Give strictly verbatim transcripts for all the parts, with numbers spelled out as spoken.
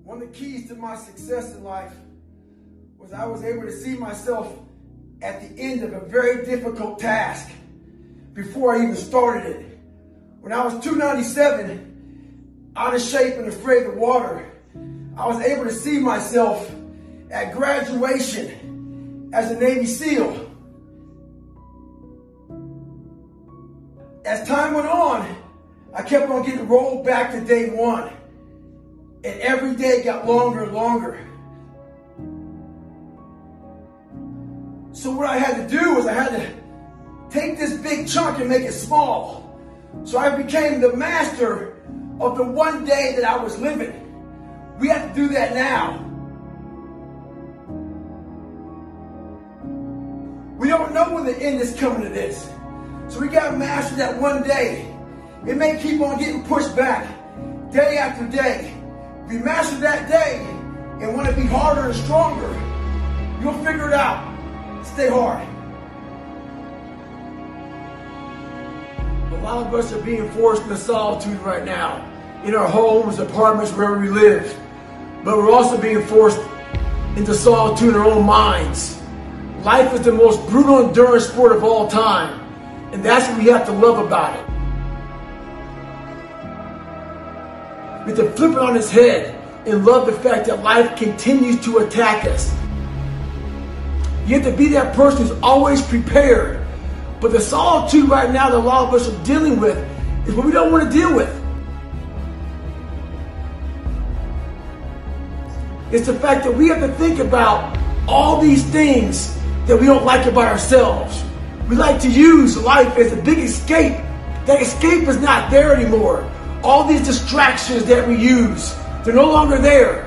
One of the keys to my success in life was I was able to see myself at the end of a very difficult task before I even started it. When I was two ninety-seven, out of shape and afraid of water, I was able to see myself at graduation as a Navy SEAL. As time went on, I kept on getting rolled back to day one. And every day got longer and longer. So what I had to do was I had to take this big chunk and make it small. So I became the master of the one day that I was living. We have to do that now. We don't know when the end is coming to this. So we got to master that one day. It may keep on getting pushed back day after day. If you master that day and want to be harder and stronger, you'll figure it out. Stay hard. A lot of us are being forced into solitude right now, in our homes, apartments, wherever we live. But we're also being forced into solitude in our own minds. Life is the most brutal endurance sport of all time, and that's what we have to love about it. We have to flip it on its head and love the fact that life continues to attack us. You have to be that person who's always prepared. But the solitude right now that a lot of us are dealing with is what we don't want to deal with. It's the fact that we have to think about all these things that we don't like about ourselves. We like to use life as a big escape. That escape is not there anymore. All these distractions that we use, they're no longer there.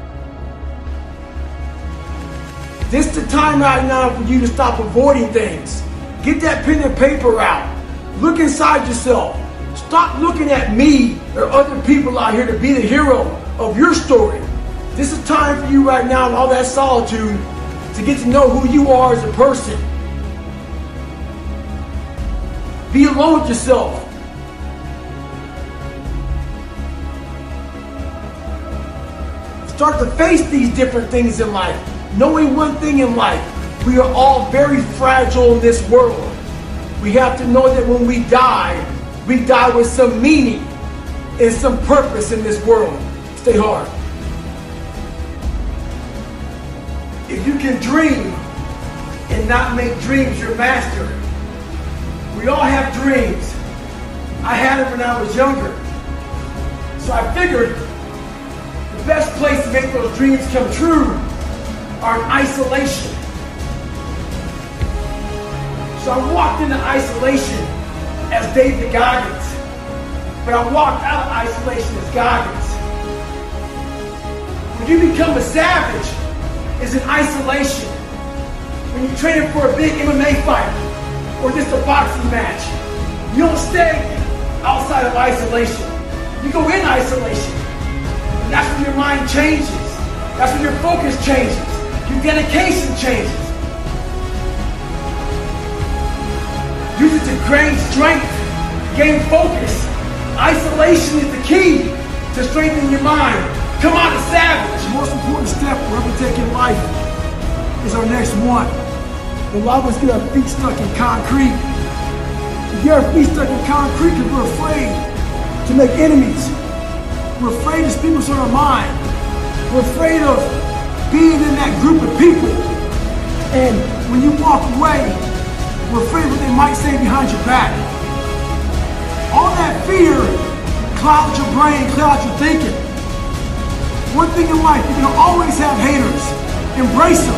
This is the time right now for you to stop avoiding things. Get that pen and paper out. Look inside yourself. Stop looking at me or other people out here to be the hero of your story. This is time for you right now in all that solitude to get to know who you are as a person. Be alone with yourself. Start to face these different things in life. Knowing one thing in life, we are all very fragile in this world. We have to know that when we die, we die with some meaning and some purpose in this world. Stay hard. If you can dream and not make dreams your master, we all have dreams. I had it when I was younger. So I figured the best place to make those dreams come true are in isolation. So I walked into isolation as David Goggins, but I walked out of isolation as Goggins. When you become a savage, it's in isolation. When you're training for a big M M A fight or just a boxing match, you don't stay outside of isolation. You go in isolation. And that's when your mind changes. That's when your focus changes. Your dedication changes. Use it to gain strength, gain focus. Isolation is the key to strengthening your mind. Come out as savage. The most important step we're ever taking in life is our next one. A lot of us get our feet stuck in concrete. We get our feet stuck in concrete because we're afraid to make enemies. We're afraid to speak what's on our mind. We're afraid of being in that group of people. And when you walk away, we're afraid of what they might say behind your back. All that fear clouds your brain, clouds your thinking. One thing in life, you're gonna always have haters. Embrace them.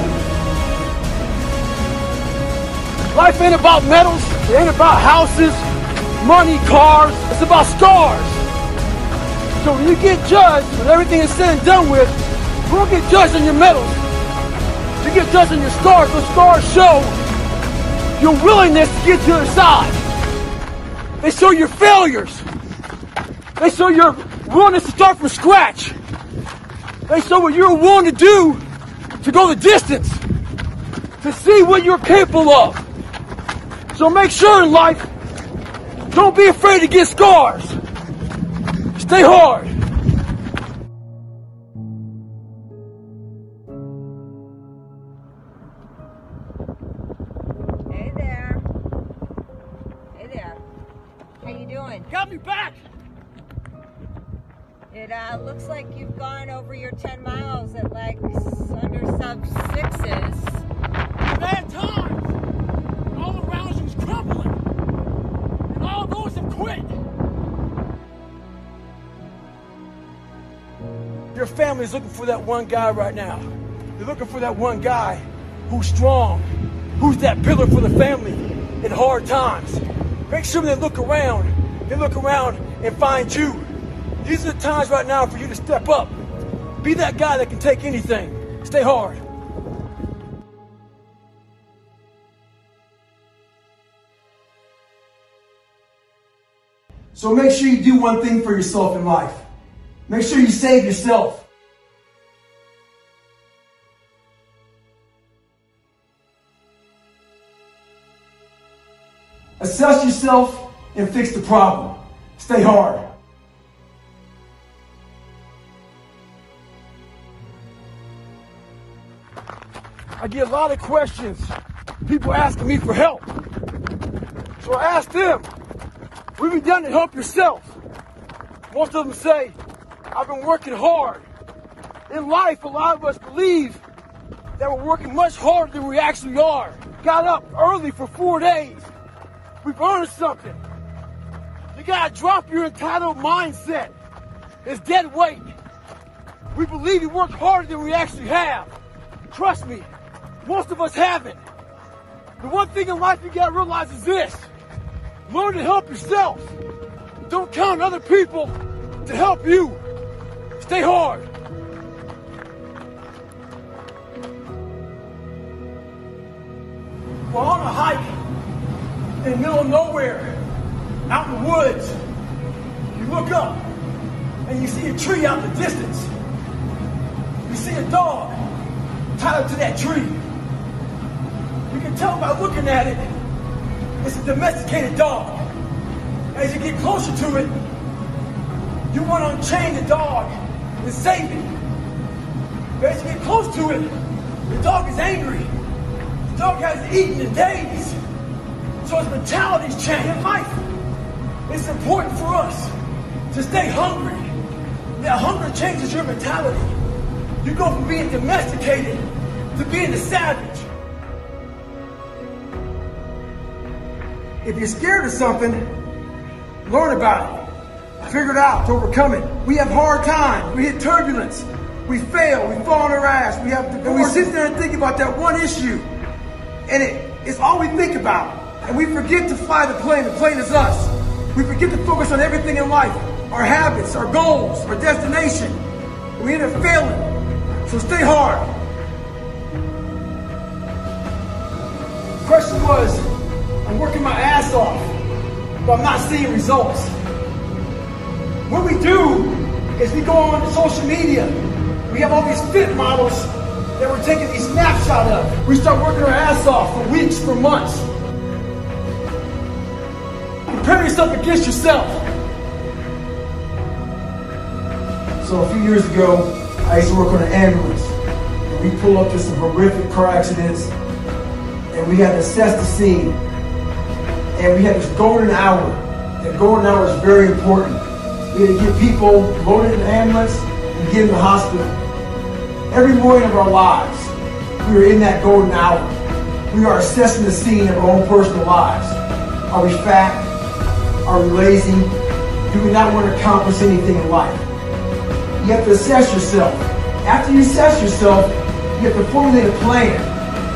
Life ain't about medals, it ain't about houses, money, cars, it's about scars. So when you get judged, when everything is said and done with, you won't get judged on your medals. You get judged on your scars. Those scars show your willingness to get to the other side. They show your failures. They show your willingness to start from scratch. They show what you're willing to do to go the distance, to see what you're capable of. So make sure in life, don't be afraid to get scars. Stay hard. got me back. It uh, looks like you've gone over your ten miles at like under sub sixes. Bad times. And all around you is crumbling. And all those have quit. Your family is looking for that one guy right now. They're looking for that one guy who's strong, who's that pillar for the family in hard times. Make sure they look around. They look around and find you. These are the times right now for you to step up. Be that guy that can take anything. Stay hard. So make sure you do one thing for yourself in life. Make sure you save yourself. Assess yourself and fix the problem. Stay hard. I get a lot of questions, people asking me for help. So I asked them, what have you done to help yourself? Most of them say, I've been working hard. In life, a lot of us believe that we're working much harder than we actually are. Got up early for four days. We've earned something. You gotta drop your entitled mindset. It's dead weight. We believe we work harder than we actually have. Trust me. Most of us haven't. The one thing in life you gotta realize is this. Learn to help yourself. Don't count on other people to help you. Stay hard. We're on a hike in the middle of nowhere, out in the woods. You look up and you see a tree out in the distance. You see a dog tied up to that tree. You can tell by looking at it, it's a domesticated dog. As you get closer to it, you want to unchain the dog and save it. But as you get close to it, the dog is angry. The dog hasn't eaten in days. So his mentality's changed in life. It's important for us to stay hungry. That hunger changes your mentality. You go from being domesticated to being a savage. If you're scared of something, learn about it. Figure it out to overcome it. We have hard times. We hit turbulence. We fail. We fall on our ass. We have and we sit there and think about that one issue. And it, it's all we think about. And we forget to fly the plane. The plane is us. We forget to focus on everything in life. Our habits, our goals, our destination. And we end up failing. So stay hard. The question was, I'm working my ass off, but I'm not seeing results. What we do is we go on social media. We have all these fit models that we're taking these snapshots of. We start working our ass off for weeks, for months. Compare yourself against yourself. So a few years ago, I used to work on an ambulance. And we pull up to some horrific car accidents, and we had to assess the scene. And we had this golden hour. That golden hour is very important. We had to get people loaded in the ambulance and get in the hospital. Every morning of our lives, we are in that golden hour. We are assessing the scene of our own personal lives. Are we fat? Are we lazy? Do we not want to accomplish anything in life? You have to assess yourself. After you assess yourself, you have to formulate a plan.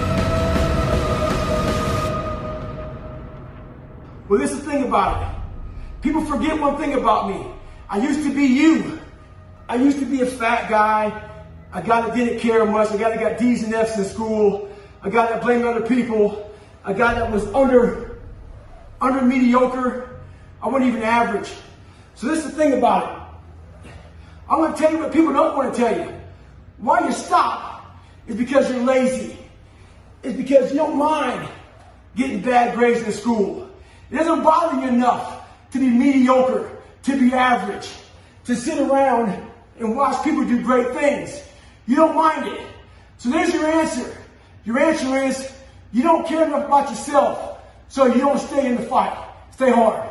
Well, this is the thing about it. People forget one thing about me. I used to be you. I used to be a fat guy, a guy that didn't care much, a guy that got D's and F's in school, a guy that blamed other people, a guy that was under, under mediocre. I wasn't even average. So this is the thing about it. I'm going to tell you what people don't want to tell you. Why you stop is because you're lazy. It's because you don't mind getting bad grades in school. It doesn't bother you enough to be mediocre, to be average, to sit around and watch people do great things. You don't mind it. So there's your answer. Your answer is you don't care enough about yourself, so you don't stay in the fight. Stay hard.